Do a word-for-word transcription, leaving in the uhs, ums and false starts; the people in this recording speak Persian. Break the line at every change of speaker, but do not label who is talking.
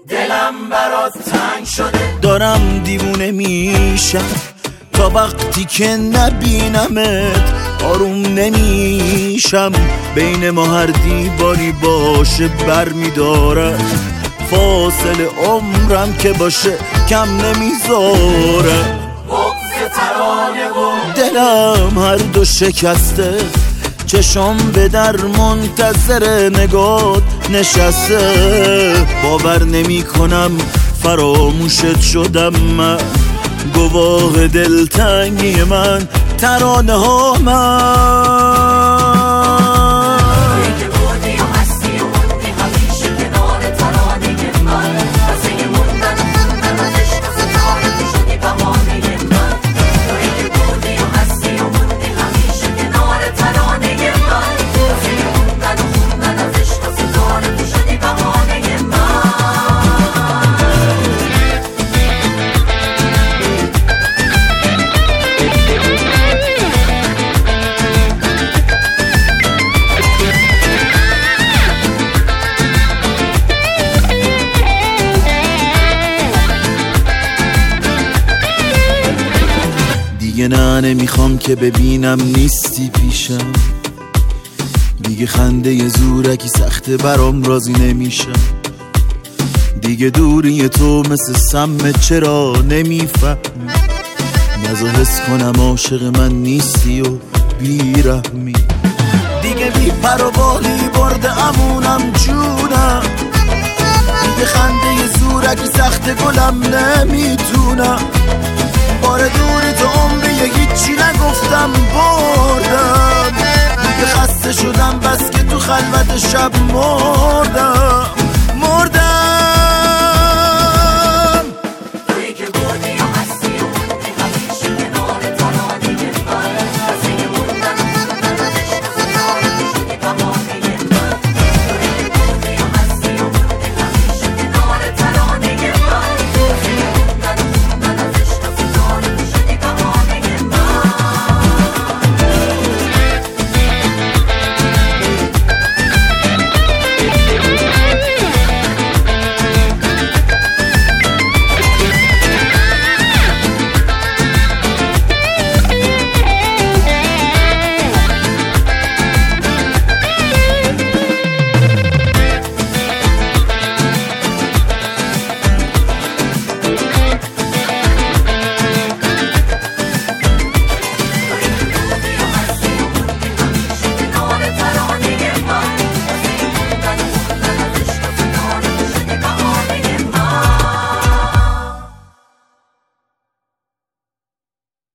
دلم برات تنگ شده.
دارم دیوونه میشم تا وقتی که نبینمت آروم نمیشم. بین ما هر دیواری باشه بر میداره، فاصله عمرم که باشه کم نمیذاره.
بغض ترانه و
دلم هر دو شکسته، چشم به در منتظر نگات نشسته. باور نمی کنم فراموشت شدم من، گواه دلتنگی من ترانه ها من. دیگه نه نمیخوام که ببینم نیستی پیشم، دیگه خنده ی زورکی سخته برام راضی نمیشم. دیگه دوری تو مثل سم چرا نمیفهمی، نزا حس کنم عاشق من نیستی و بیرحمی. دیگه بی پر و بالی برده امونم جونم، دیگه خنده ی زورکی سخته گلم نمیتونم. بار دوری تو عمری هیچی نگفتم بردم، دیگه خسته شدم بس که تو خلوت شب مردم.